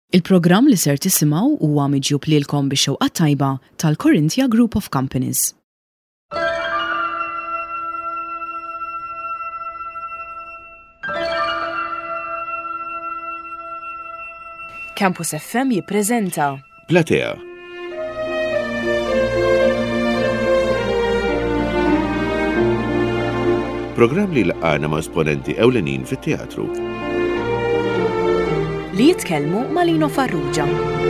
Il-programm li ser tisimgħu huwa miġjub lilkom bix-xewqa tajba tal-Corinthia Group of Companies. Campus FM jippreżenta Platea. Programm li laqana ma' esponenti ewlenin fit-teatru. Li jitkellmu ma' Lino Farrugia.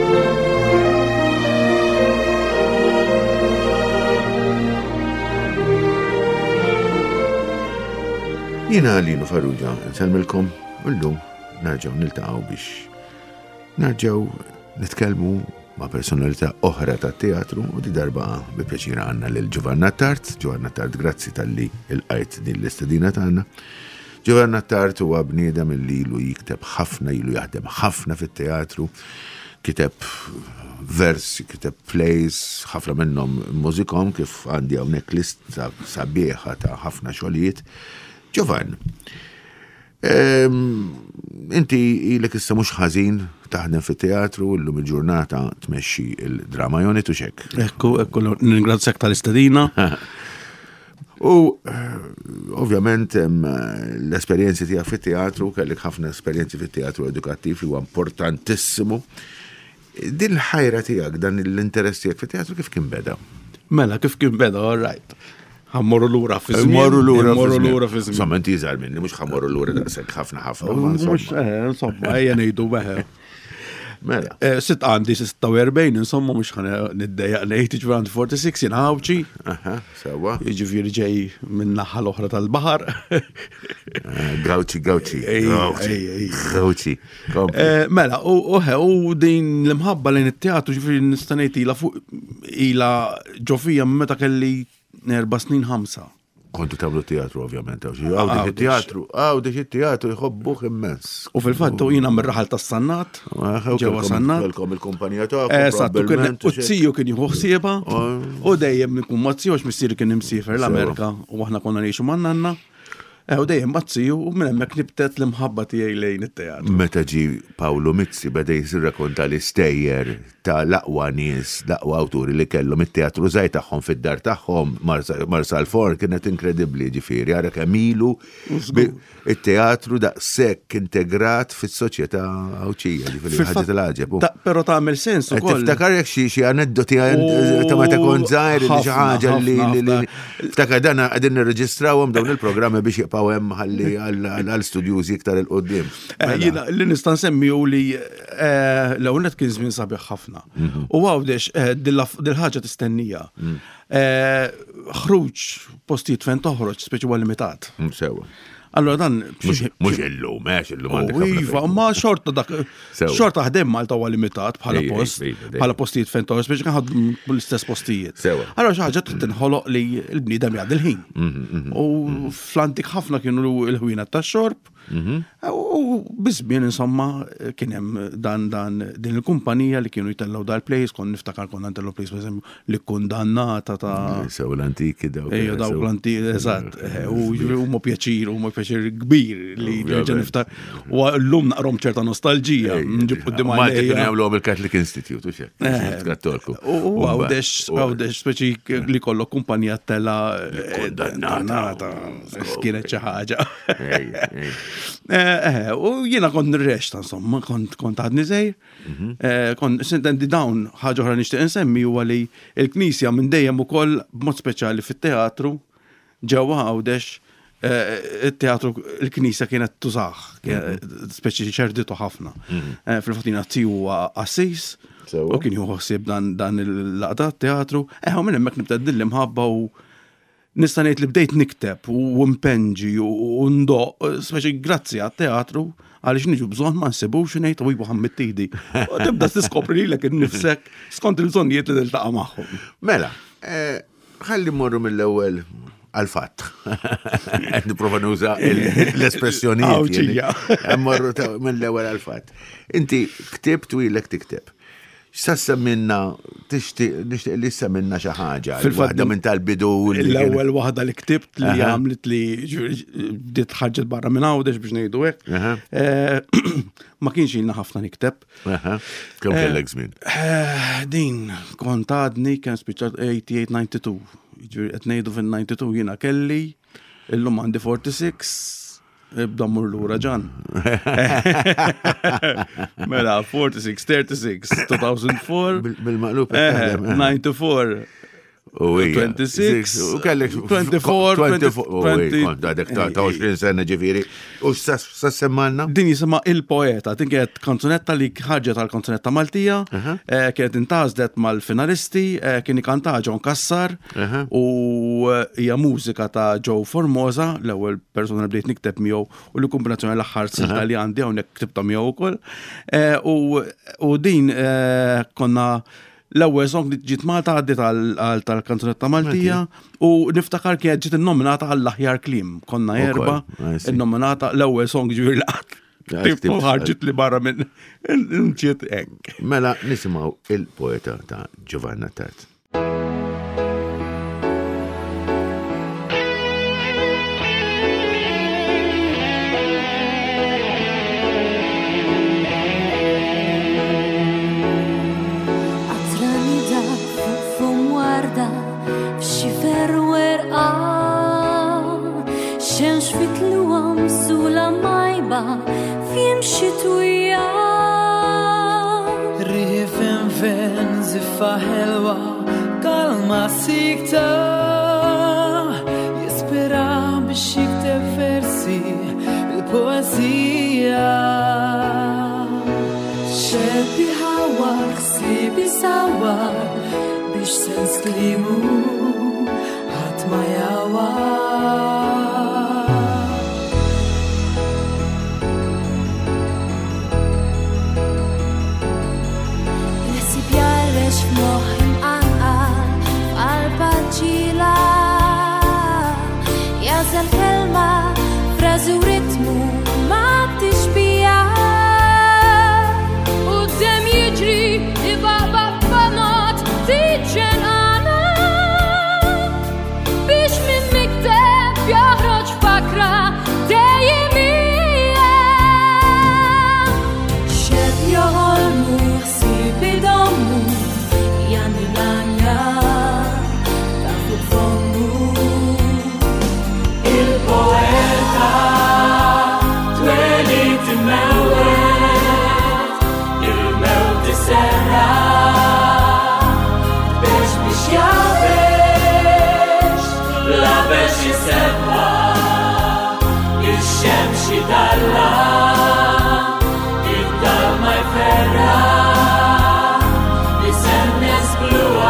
Jiena Lino Farrugia, nsellmilkom illum nerġgħu niltaqgħu biex nerġgħu nitkellmu ma' personalità oħra tat-teatru u di darba bi pjaċir għandna lil Giovanna Tart. Giovanna Tart, grazzi tal-li il-qajt din l-istedina tagħna. Giovanna Tart huwa bniedem li ilu jikteb ħafna, ilu jaħdem ħafna fit-teatru, kiteb versi, kiteb plays, ħafna minnhom mużikom kif għandi hawnhekk list sabiħa ta' ħafna xogħlijiet. Giovanna, inti ilek issa mhux ħażin taħdem fit-teatru, llum il-ġurnata tmexxi il-Drama Unit u xek. Ekku, ningrazzjak tal-istedina. U ovvjament l-esperjenzi tiegħek fit-teatru, kellek ħafna esperjenzi fit-teatru edukattiv li huwa importantissimu. Din il-ħajra tiegħek, dan l-interess tiegħek fit-teatru kif kien beda? Mela, kif kien beda, all right. Ħammorru lura fi żmien. Morru lura fi żmien. Insomma, inti iżgħar minni, mhux ħammorru lura daqshekk ħafna. Mhux insomma, ejja ngħidu beħe. Mela. Sitt għandi 46, insomma mhux niddejjaq ngħid ġifieri 46 jien ħawċi. Sewwa. Jiġifieri ġej minn naħa l-oħra tal-baħar. Gawċi. Mela, u din l-imħabba lejn it-teatru ġifieri nista' ngħid ilha ġo fija meta kelli 4 snin 5. Kontu tagħmlu teatru ovvjament, għawdex it-teatru jħobbuh immens. U fil-fatt jiena mir-raħal tas-Sannat, ġewwa Sannat. Kelkom il-kumpanija tagħkom. U tziju kien jieħu ħsiebha u dejjem nkun ma' tziju għax missieri kien imsiefer l-Amerika u aħna konna ngħixu man nanna. U dejjem ma' tziju u minn hemmhekk nibtet l-imħabba tiegħi lejn it-teatru. Meta ġi Paolo Mizzi beda jirrakkonta l-istejjer ta' l-aqwa nies, l-aqwa awturi li kellhom it-teatru żgħir tagħhom fid-dar tagħhom Marsal Ford kienet inkredibbli ġifieri ara kemm ilu it-teatru daqshekk integrat fis-soċjetà Awċija ġifieri ħaġa tal-għaġeb. Però tagħmel sens ukoll. Tiftakar jekk xi aneddoti ta' meta kont żgħir li xi ħaġa li ftakar dan qegħdin nirreġistrawhom dawn il-programmi biex jibqgħu hemm ħalli għall-studjużi iktar il-qudiem. Jiena li nista' nsemmi hu li l-ewwel kien żmien sabiħ ħafna. U għawdex dil-ħaġa tistennija. Ħruġ postijiet fejn toħroġ speċi huwa limitat. Sewa. Allora dan mhux illum għandek. Iva, ma xorta ħdem Malta huwa limitat bħala postijiet fejn toħroġ speċi kien ħadmu l-istess postijiet. Allora xi ħaġa trid tinħoloq li l-bniedem jgħaddi l-ħin. U fl-antik ħafna kienu l-ħwienet tax-xorb. U bizbien insomma kien hemm din il-kumpanija li kienu jtellgħu dal-plays, kon niftakar konna ntellu plays pereżempju li kundannata ta' sew l-antiki dawk. Ejja dawk l-antiki, eżatt. U huma pjaċir kbir li ġa niftakar. U llum naqrom ċerta nostalġija. Nġib quddiem għalejja. Kien jagħmluhom il-Catholic Institute u xek. Kattolku. U għawdex speċi li kollok kumpanija tella kundannata. Kienet xi ħaġa. U jiena kont nirrexta, insomma, kont għadni żgħir. Sintendi dawn ħaġa oħra nixtieq insemmi huwa li l-Knisja minn dejjem ukoll b'mod speċjali fit-teatru ġewwa Għawdex it-teatru l-Knisja kienet tużaħ, speċi ċerditu ħafna. Fil-fatina tziju huwa Assis u kien jieħu ħsieb dan il-laqda teatru. U minn hemmhekk nibda l-imħabba u nista' ngħid li bdejt nikteb u impenġi u ndoq, speċi grazzi għat-teatru għaliex niġu bżonn ma nsibux ngħid u Ħammit Tidi. U tibda tiskopri lilek innifsek skont il-bżonnijiet li tiltaqa' magħhom. Mela, ħalli mmorru mill-ewwel għal-fatt. Qed nipprova nuża l-espressjonijiet. Mmorru mill-ewwel għal-fatt. Inti ktibt u ilek tikteb. Sassamminna, nixtieq li semminna xi ħaġa. Fil-fatt Waħda minn tal-bidu l-ewwel waħda li ktibt li għamlet li bdiet ħarġet barra minn għawdex biex ngħidu hekk. Ma kienx ilna ħafna nikteb. Kemm kellek żmien? Din kont għadni kien spiċċat 88-92. Jiġri qed ngħidu fin-92 jiena kelli illum għandi 46. Ibda mmur lura ġan. Mela 46, 36, 2004. Bil-maqlub. 94. 26, u kellek 24, għadek ta' 20 sena ġifiri. U s-semmanna? Din jisima Il-Poeta, din kienet kanzunetta li ħarġet għal kanzunetta Maltija, kienet intazdet mal-finalisti, kien ikanta John Kassar, u hija mużika ta' Joe Formosa, l-ewwel persuna li bdejt nikteb miegħu u l-kombinazzjoni l-aħħar silta li għandi hawnhekk ktibta miegħu wkoll. U din konna l-ewwel song li ġiet Malta għaddiet tal-kanzunetta Maltija u niftakar kienet ġiet innominata għall-aħjar kliem. Konna erba' innominata l-ewwel song ġifieri li ħarġet li barra minn ġiet hekk. Mela nisimgħu Il-Poeta ta' Giovanna Tart. فيم شتوية ريفن فين زفة حلوة كلمة سيكتا يسبرا بشيكتا فرسي البوزية شبي هوا خسيبي سوا بيش سنسكليمو هاتما يوا moħim anqal għal-paċila jażel kelma frażi u ritmu ma tixbija u d-dem jiġri ibaba b'banot tiġen għana biex minn mikteb joħroġ fakra dejjemija xed joħolmu ħsieb idommu Il-Poeta twelit il-mewet il-mewt is-serra biex jabex labex jisebba il-xemx jidalla id-dalma jferra jisennes bluwa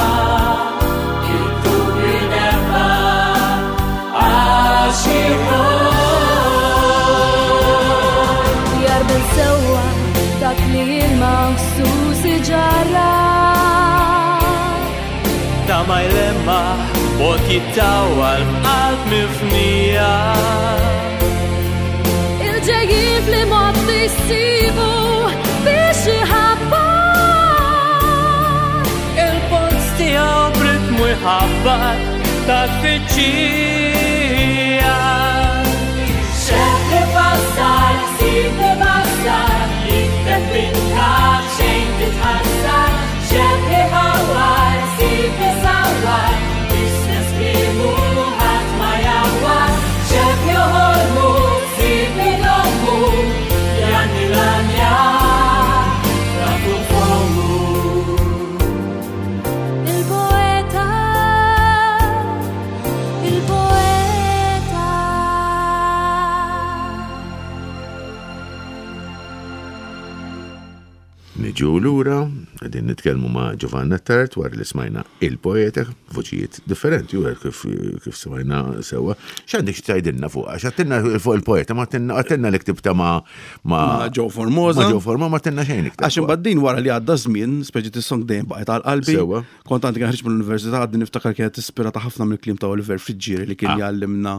Jarbel sewa dak li il-maqsus iġarra Da ma jlemma bot jittawa l-qalb mifnija Il-ġejjin fl-imot tissibu biex iħabba Il-post tijaw b'ritmu jħabbat ta' tfittxija Xeħli bassar, sibli bassar Jikteb bin-kaf xejn titħassar Xeħli ħawar, sibli sawar Business klimu ħadd ma jawar Xeħli joħolmu, sibli dommu Janni l-anja, rafu fomu Il-Poeta Niġu lura, għedin nitkellmu ma' Giovanna Tart war li smajna Il-Poeta, voċijiet differenti, u kif smajna sewa. X'għandek xtajdilna fuq? X'għattilna fuq Il-Poeta, ma għattilna li ktibta ma' Joe Formosa. Ma' Joe Formosa, ma għattilna xejn iktar. Għax imbaddin wara li għadda żmien, speċi tis-song dejjem baqgħet għal-qalbi. Sewa. Kont għandi ħriġ mill-Università għaddi niftakar kienet ispirata ħafna mill-kliem ta' Oliver Friġġieri li kien jgħallimna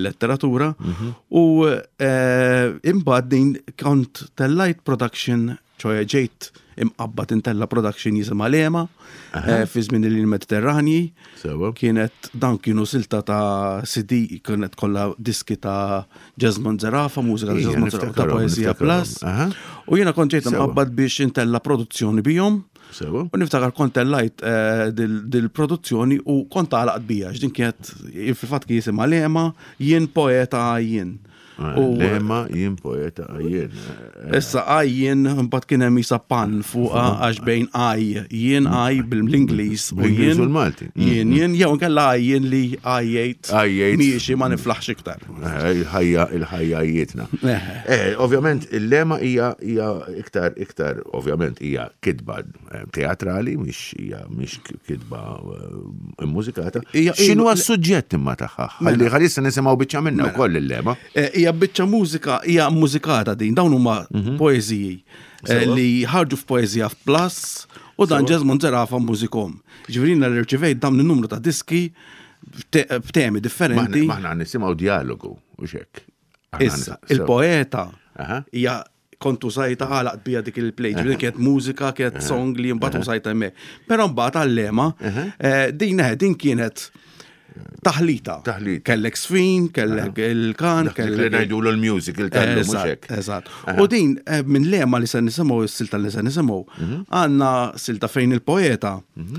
il-letteratura. U imbaddin kont tal-light production ċoja ġejt imqabbad Intella Production jisimha Lema fi żmien il-Mediterranji. Sewa. Dan kienu silta ta' CD, kienet kollha diski ta' Jasmine Zerafa, mużika ta' Jasmine Zerafa ta' Poezija Plus. U jiena kont ġejt imqabbad biex Intella Produzzjoni bihom. Sewa. U niftakar kont tellajt dil-produzzjoni u kont għalaqt bija, ġdin kienet fil-fatt kien jisimha Lema, jien poeta jien. Lema jien poeta jien. Issa jien mbagħad kien hemm isa pan fuqha għax bejn jien bil-Ingliż u Bl-Ingliż u l-Malti. Jien jew inkella jien li jgħid miexi ma niflaħx iktar. Il-ħajja jietna. Ovvjament il-lema hija iktar ovvjament hija kidba teatrali mhix kidba mużikata. X'inhu s-suġġett imma tagħha? Ħalli issa nisimgħu biċċa minnha wkoll il-lema. Hija biċċa mużika, hija mużikata din, dawn huma poeżiji li ħarġu f'Poezija Plus u dan Jasmine Zerafa mużikom. Ġifieri nirċivejt dawn in-numru ta' diski b'temi differenti. Maħna nisimgħu dialogu u xek. Issa, il-poeta hija kontu sajta għalaq bija dik il-play, ġifieri kienet mużika, kienet song li mbagħad sajta hemmhekk. Però mbagħad għall-lema din kienet taħlita. Kellek sfin, kellek il-kan, kellek ngħidulu l-music, il-kallu mhux hekk. Eżatt. U din minn lema li se nisimgħu is-silta li se nisimgħu, għandna silta fejn il-poeta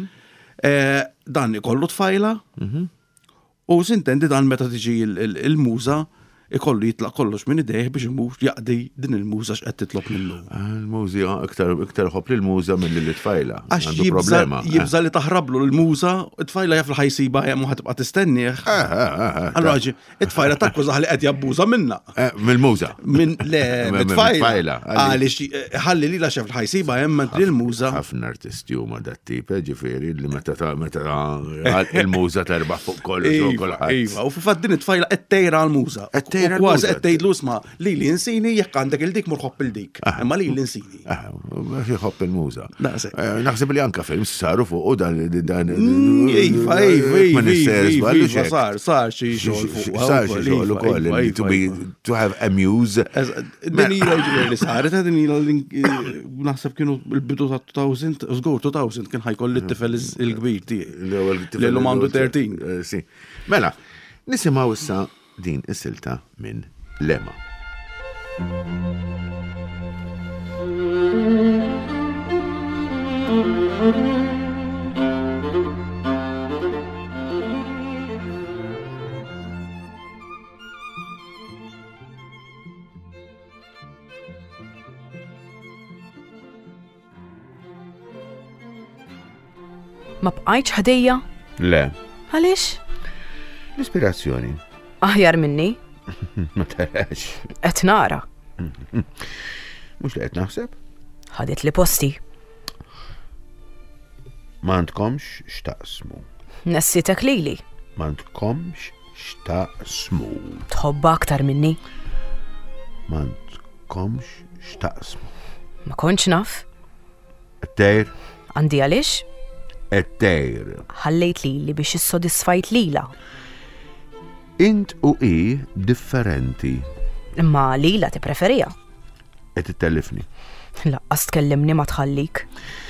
dan ikollu tfajla u sintendi dan meta tiġi il-muża ikollu jitlaq kollox minn idejh biex imux jaqdi din il-muża x'qed titlob minnu. Il-muża iktar ħobb lill-muża milli l-tfajla. Għandu problema. Jibża li taħrablu l-muża, it-tfajla jaf li ħajsiba hemm u ħatibqa' tistennieh. Allura it-tfajla takkużaħ li qed jabbuża minna. Mill-muża. Mit-tfajla. Għaliex ħalli lilha xaf li ħajsiba hemm lill-muża. Ħafna artisti huma dat-tip, ġifieri li meta il-muża terbaħ fuq kollox. Iva, u fil-fatt din it-tfajla qed tejra l-muża. Kważi qed tgħidlu isma' li insini jekk għandek il-dik mur ħobb il-dik. Imma li insini. Ma ħobb il-muża. Naħseb li anke films saru fuq u dan. Iva, sar xi xogħol fuq. Sar xi xogħol ukoll to have a muse. Din hija li saret din naħseb kienu l-bidu ta' 2000, żgur 2000 kien ħajkoll it-tifel il-kbir tiegħi. Lilhom għandu 13. Mela, nisimgħu issa din is-silta minn Lema. Ma bqajtx ħadejja? Le. Għaliex? L-ispirazzjoni. Aħjar minni? Ma tarax. Qed nara. Mhux li qed naħseb? Ħadet li posti. Ma għandkomx x'taqsmu. Nessitek lili. Ma għandkomx x'taqsmu. Tħobba aktar minni. Ma għandkomx x'taqsmu. Ma kontx naf. Ettejr. Għandi għaliex? Ettejr. Ħallejt lili biex issodisfajt lila. Int u differenti. Imma lila tippreferija. Qed titellifni. Laqqas tkellimni ma tħallik.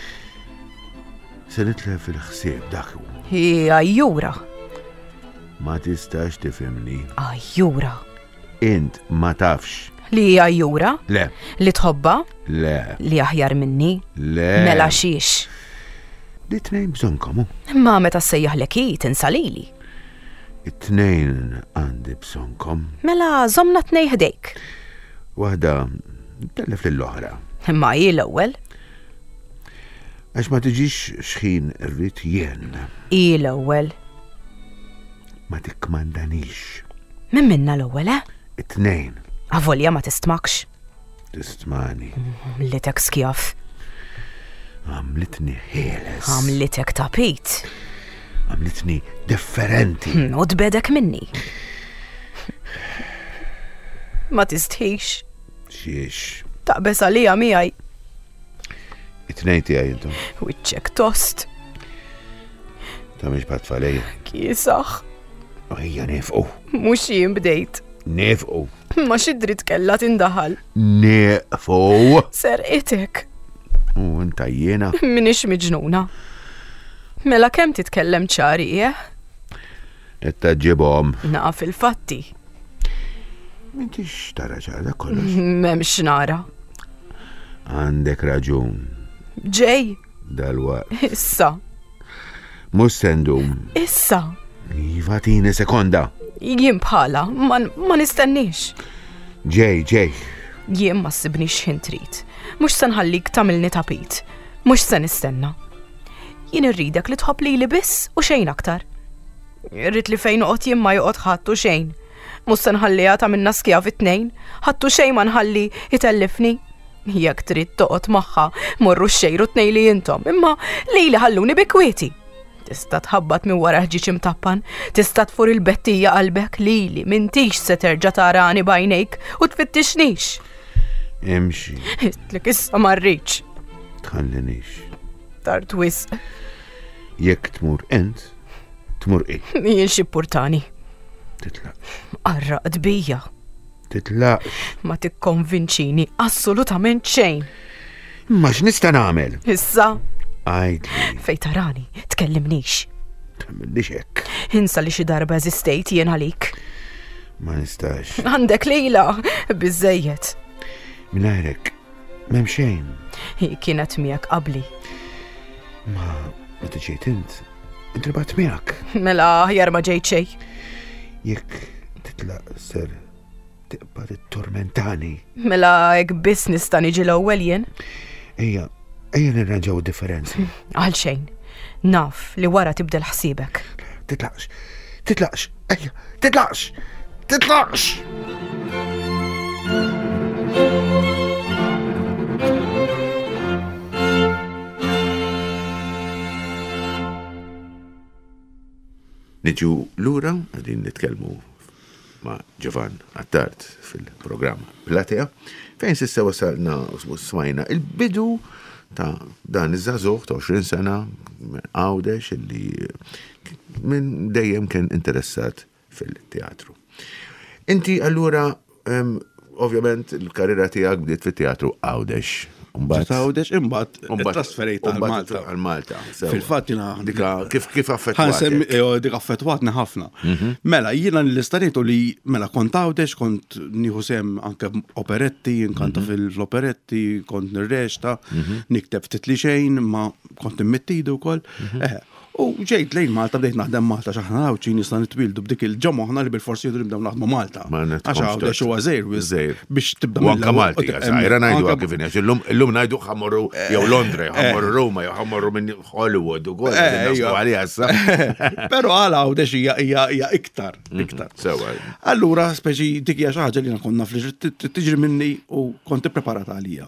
Se nitlef fil-ħsieb dak hu. Hija ajjura. Ma tistax tifhimni. Ajjura. Int ma tafx. Li hija ajjura? Le. Li tħobba? Le. Li aħjar minni? Le. Mela xiex. Li tnejn bżonkom hu. Imma meta sejjaħlek hi tinsa lili. It-tnejn għandi bżonkom. Mela żomna tnej ħdejk. Waħda tellef lill-oħra. Imma hi l-ewwel. Għax ma tiġix xħin rrid jien. Hi l-ewwel. Ma tikkmandanix. Min minna l-ewwel, It-tnejn. Avolja ma tistmakx. Tistmani. Litek skjaf. Għamlitni ħieles. Għamlitek tapit. Għamlitni differenti. U tbedek minni. Ma tistħix. Xiex. Taqbes għalija miegħi. It-tnejn tiegħi intom. Wiċċek tost. Ta' mhix bat falejja. Kiesaħ. Ejja nefqu. Mhux jien bdejt. Nefqu. Ma xi dritt kellha tindaħal. Nefqu. Serqitek. U intajjena. Minix miġnuna. Mela kemm titkellem ċari, Etta ġibhom. Naqaf il-fatti. M'intix tara ċara kollox. M'hemmx nara. Għandek raġun. Ġej, Dalwaqt. issa, Mhux sendum. issa. Iva tini sekonda. Jien bħala, ma nistennix. Ġej. Jien ma ssibnix ħin trid. Mhux se nħallik tagħmilni tapit. Mhux se nistenna. Jien irridek li tħobb lili biss u xejn aktar. Irrid li fejn noqgħod jien ma joqgħod ħadd u xejn. Mhux se nħalliha tagħmilna skjav it-tnejn, ħadd u xejn ma nħalli itellifni. Jekk trid toqgħod magħha morru xejru tnejn li intom, imma lili ħalluni bi kwieti. Tista' tħabbat minn wara ħġiġ imtappan, tista' tfur il-bettija qalbek lili m'intix se terġa' tarani bajnejk u tfittixnix. Imxi. Tlek issa ma rridx. Tħallinix. Tard wisq. Jekk tmur ent, tmur Jien xi purtani. Titlaq. Arraqt bija. Titlaq. Ma tikkonvinċini assolutament xejn. Ma x'nista' nagħmel? Issa, Għajdli. fej tarani, tkellimnix. Tagħmilix hekk. Insa li xi darba eżistejt jien għalik. Ma nistax. Għandek lejla, biżejjed. Mingħajrek m'hemm xejn. Hi kienet miegħek qabli. Ma meta ġejt int ribat miegħek. Mela aħjar ma ġejt xejn. Jekk titlaq ser tiqbad it-tormentani. Mela hekk biss nista' niġi l-ewwel jien. Ejja nirranġaw differenzi. Għal xejn. Naf li wara tibdel ħsiebek. Titlaqx. Ejja, titlaqx. Niġu lura għadin nitkellmu ma' Giovan Attard fil-programm Platea, fejn sissa wasalna smajna il-bidu ta' dan iż-żagħżugħ ta' 20 sena Għawdex illi minn dejjem kien interessat fil-teatru. Inti allura ovvjament il-karriera tiegħek bdiet fit-teatru Għawdex. Għawdex imbagħad trasferejt għal-Malta. Għal-Malta. Fil-fatt jiena Dika kif affettwat. Dik affettwatni ħafna. Mela jiena l-istaritu li mela kont Għawdex, kont nieħu sem anke operetti, inkanta fil-operetti, kont nirreġta, nikteb ftit li xejn, ma kont immettidu wkoll. U ġejt lejn Malta, bdejt naħdem Malta x'aħna Għawdex nista' nitwildu b'dik il-ġomma aħna li bil-forsi jridu nibdew naħdmu Malta. Għax Għawdex huwa żejr biex tibda Wanka Malti, għajra najdu kif injax, illum najdu ħammorru jew Londra, ħammorru Roma, jew ħammorru minn Hollywood u għol, għalija sa. Pero għala Għawdex hija iktar. Sewa. Allura, speċi dik hija xi ħaġa li konna fl tiġri minni u kont ippreparata għalija.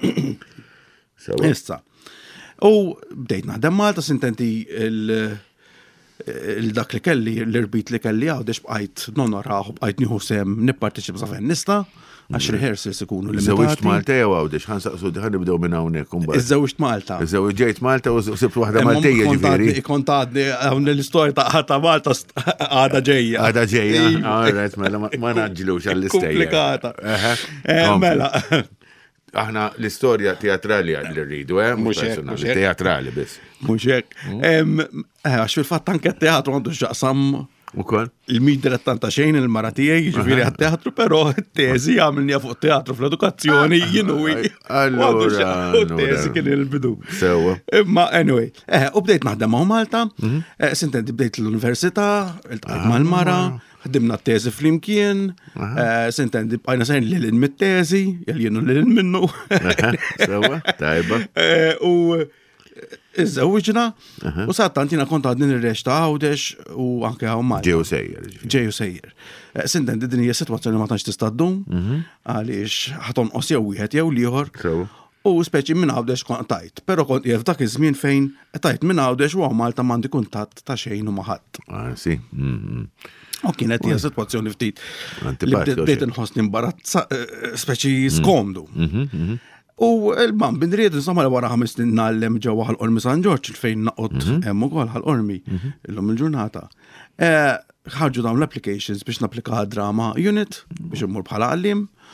Issa. U bdejt naħdem Malta sintenti il-dak li kelli, l-irbit li kelli Għawdex bqajt nonoraħ, bqajt nieħu sem nipparteċipa sa fejn nista, għax rehearsals ikunu limitati. Żewġt Malta jew Għawdex, ħansaqsu nibdew minn hawnhekk imbagħad. Iż-żewġt Malta. Ġejt Malta u sibt waħda Maltija ġifieri. Kont għadni hawn l-istorja ta' Malta għada ġejja. Għada ġejja. Alright, mela ma naġġilux għall-istejja. Komplikata. Mela. Aħna l-istorja teatrali għalli rridu, mux personali, teatrali bis. Mux hekk. Għax fil-fatt anke teatru għandu xaqsam il-mid direttanta xejn il-mara tiegħi ġifieri għat-teatru, però t-teżi għamilni fuq teatru fl-edukazzjoni jinui. Allura. T-teżi kien il-bidu. Sewa. Imma anyway, u bdejt naħdem ma' Malta, sintenti bdejt l-università, il-tqajt mal-mara, ħdimna t-teżi fl-imkien, sintenti bqajna sejn l-lin mit-teżi, jgħal l-lin minnu. Sewa, tajba. U iż-żewġna, u sattantina kont għadni nirreġta Għawdex u anke għaw Malta. Ġeju sejjer. Sintenti din hija sitwazzjoni ma tantx tista' ddum, għaliex ħatonqos jew wieħed jew liħor. U speċi minn Għawdex kont tajt, però kont qiegħed f'dak iż-żmien fejn tajt minn Għawdex u Malta m'għandi kuntatt ta' xejn u ma ħadd. Si. U kienet hija sitwazzjoni ftit li bdejt inħossni imbarazza, speċi skomdu. U il-mam bindried insomma li wara 5 snin nagħlem ġewwa ħal-Qormi San Ġorġ fejn naqgħod hemm ukoll ħal-Qormi illum il-ġurnata. Ħarġu dawn l-applications biex napplika drama unit biex immur bħala għallim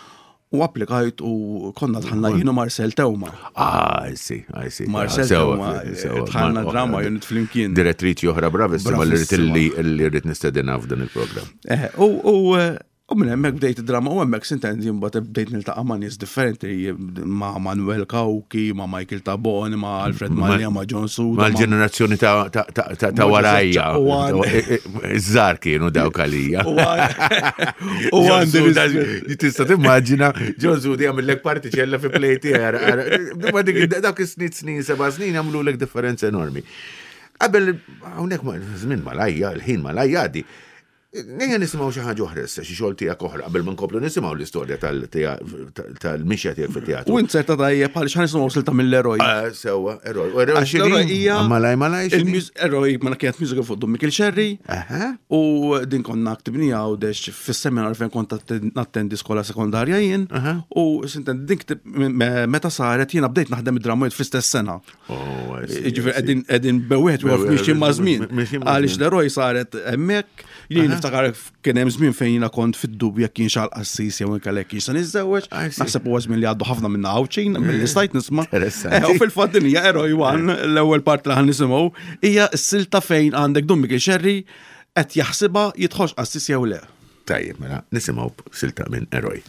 U applikajt u konna tħanna jienu Marcel Tewma. I see. Marcel Tewma, tħanna drama jenit flimkien. Direttriċi oħra bravissima li rrit nistedina f'dan il-program. U minn hemmhekk bdejt id-drama u hemmhekk sintendi mbagħad bdejt niltaqa' ma' nies differenti ma' Manuel Kawki, ma' Michael Taboni, ma' Alfred Malja, ma' John Suda. Ma' l-ġenerazzjoni ta' warajja. Iż-żar kienu dawk għalija. U għandi tista' timmaġina John Suda jagħmellek partiċella fi plejti ma dik dawk is-snit snin 7 snin jagħmlulek differenza enormi. Qabel hawnhekk żmien malajja, il-ħin malajja di. Nejja nisimaw xi ħaġa oħra issa, xi xogħol tiegħek oħra qabel ma nkomplu nisimgħu l-istorja tal-mixja tiegħek fit-teatru. U inserta tajjeb għaliex ħanisimgħu silta mill-eroj. Sewwa, eroj. Għax l-eroj hija malaj eroj ma kienet mużika fuq Dum Mikil Xerri. U din konna ktibnija għawdex fis-seminar fejn kont nattendi skola sekondarja jien. U sinten din meta saret jiena bdejt naħdem id-dramajiet fl-istess sena. Ġifier qegħdin bewieħed wieħed mixin ma' żmien. Għaliex l-eroj saret hemmhekk jien niftakar kien hemm żmien fejn jiena kont fid-dubju jekk kienx għal qassis jew inkellek kienx se niżżewweġ. Naħseb huwa żmien li għaddu ħafna minna għawċin mill-istajt nisma'. U fil-fatt din hija Eroj One l-ewwel part li ħan nisimgħu hija s-silta fejn għandek Dum Mikil Xerri qed jaħsibha jidħolx qassis jew le. Tajjeb, mela nisimgħu silta minn Eroj.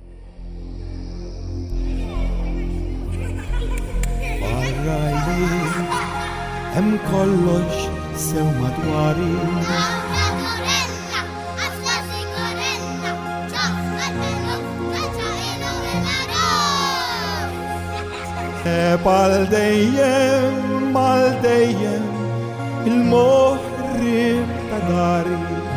Barrajli hemm kollox sew madwari. Bal-dejjem, mal-dejjem, il-moħrib ta' dari.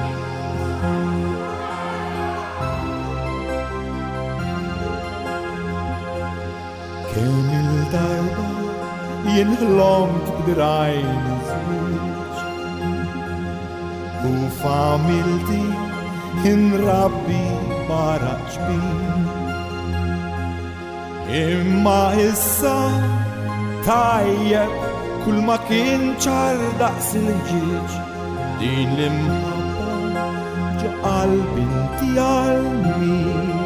Kemm il-darba jinħlomt b'drajn iż-żwieġ u familti inrabbi barra ġbin. Imma issa tajjeb kull ma kien ċar daqs il-ġieġ din l-imħabba ġa qalbinti għal-min.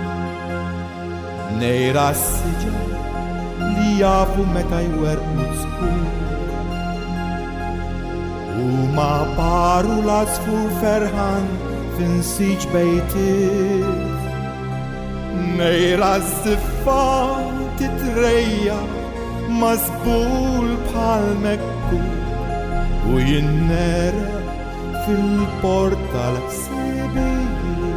Nejra s-siġa li jafu meta jwerqu skur u ma paru l-asfur ferħan fin siġ bejtit. Nejra s-siffa titrejja mazbul bħal mekkur u jinnera fil-porta l-sebijiet.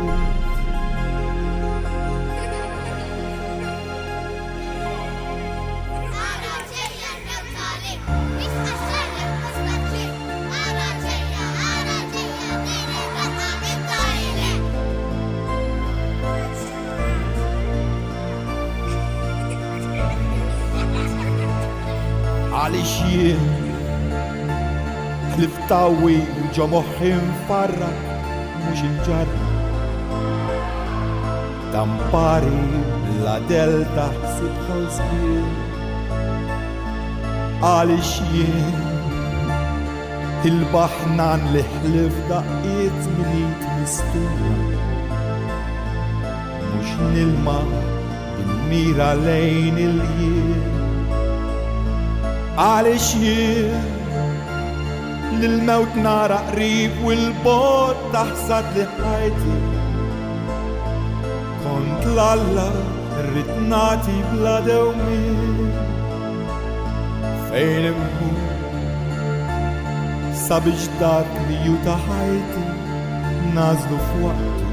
Għalix jien ħliftawi ġo moħħi mfarra mux il-ġarra Dampari la delta sibħa sbir Għalix jien il-baħnan li ħlif daqqiet minit mistura mux nilma bil-mira lejn il-jien Għalix jien lil-mewt nara qrib u l-bot taħsad li ħajti Kont l-alla rritnati bla dewmin Fejn immu sabiex dak li ju taħajti nazlu f'waqtu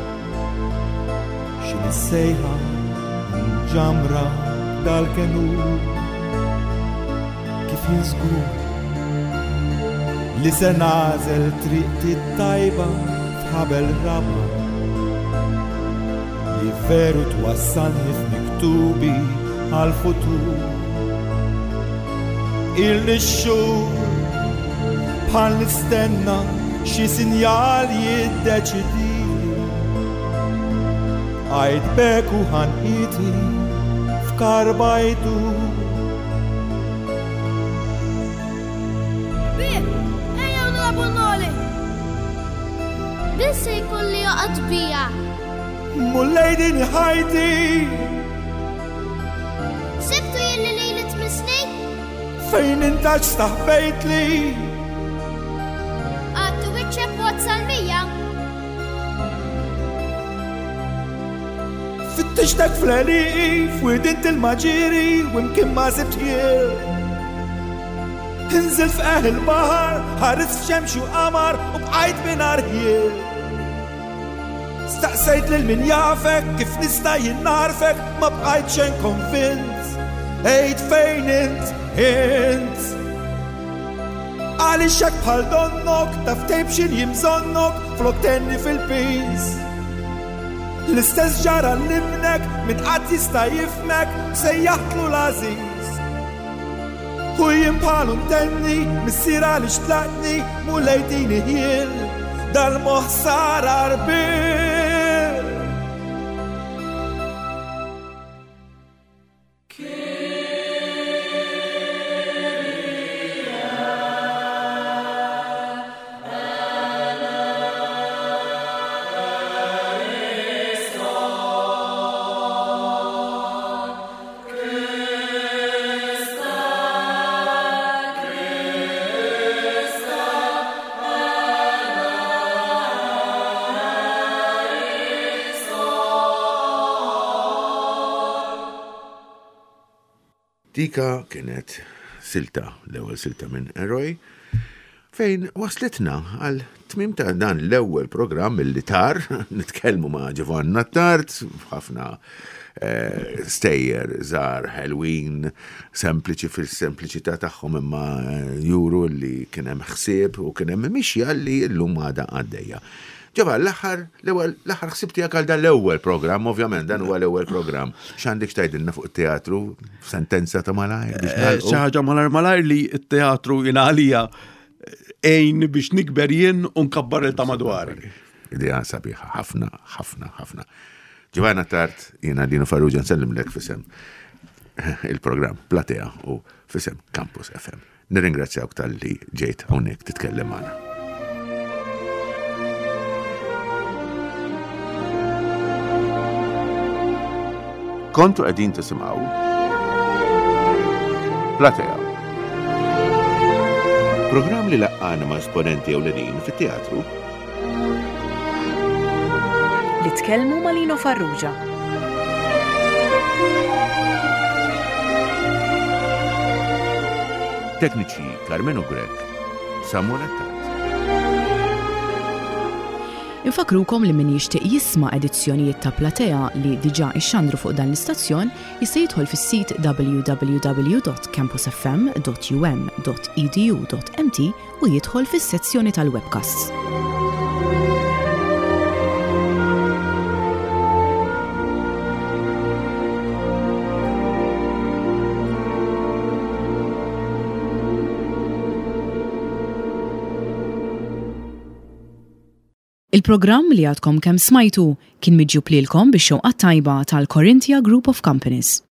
Xin is-sejħa ġamra dal-kenur Kif jinżgur li se nażel triqti tajba f'ħabel raba li veru twassalni f'miktubi għal-futur il-nixxur bħal nistenna xi sinjal jiddeċidili għajd beku ħanqiti f'karbajtu Bisse jkolli joqgħod bija. mullejdini ħajti. Sibtu jelli li tmisni? Fejn intaġ staħbejt li. Għattu wiċċek wot salmija. Fittixtek fl-eliqi, f'widint il-maġiri, wimkien ma sibtjiel. Inżil f'qeħ il-bahar, ħaris f'xemx u qamar u bqajt minn arħiel. Staqsejt lil min jafek, kif nista' jinnarfek, ma bqajt xejn konvinz. Ejt fejn int. Għalixek bħal donnok, taf tejbxin jimżonnok, flok tenni fil-pis. L-istess ġara l-ibnek, min qatt jista' jifmek, sejjaħtlu l-aziz. U jimpħalu ntenni, missira li xtlaqni, mulejtini ħiel, dal-moħsar arbir. Dika kienet silta, l-ewwel silta minn Eroj, fejn waslitna għal tmim ta' dan l-ewwel programm li tar, nitkellmu ma' Giovanna Tart, ħafna stejjer, żar, Halloween, sempliċi fil-sempliċità tagħhom imma juru li kien hemm ħsieb u kien hemm mixja li llum għada għaddejja. Ġaba, l-aħħar ħsib tiegħek għal dan l-ewwel programm, ovvjament dan huwa l-ewwel programm. X'għandek tgħidilna fuq it-teatru f'sentenza ta' malajr biex xi ħaġa malajr li t-teatru għalija għejn biex nikber jien u nkabbar il ta' madwar. Idea sabiħa, ħafna. Giovanna Tart, jiena Lino Farrugia nsellimlek fisem il-programm Platea u fisem Campus FM. Nirringrazzjawk tal-li ġejt hawnhekk titkellem magħna. Kontu qegħdin tisimgħu Platea. Programm li laqqana ma' esponenti ewlenin fit-teatru li tkellmu ma' Lino Farrugia. Tekniċi Carmenu Grek, Samuel Attat. Infakrukom li min jixtieq jisma' edizzjonijiet ta' Platea li diġà ixxandru fuq dan l-istazzjon jista' jidħol fis-sit www.campusfm.um.edu.mt u jidħol fis-sezzjoni tal-webcasts. Il-programm li għadkom kemm smajtu kien miġjub lilkom bix-xewqa tajba tal-Corinthia Group of Companies.